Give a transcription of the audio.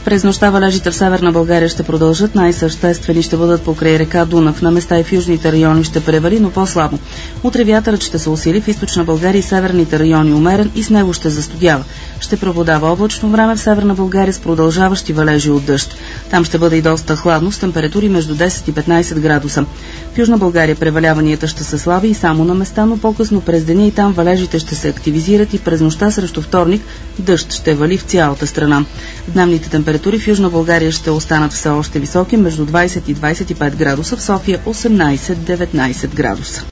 През нощта валежите в Северна България ще продължат, най-съществени ще бъдат покрай река Дунав. На места и в южните райони ще превали, но по-слабо. Утре вятърът ще се усили в източна България и северните райони умерен и с него ще застудява. Ще преобладава облачно време в Северна България с продължаващи валежи от дъжд. Там ще бъде и доста хладно с температури между 10 и 15 градуса. В Южна България преваляванията ще са слаби и само на места, но по-късно през деня и там валежите ще се активизират и през нощта срещу вторник дъжд ще вали в цялата страна. Дневните температури в Южна България ще останат все още високи, между 20 и 25 градуса, в София 18-19 градуса.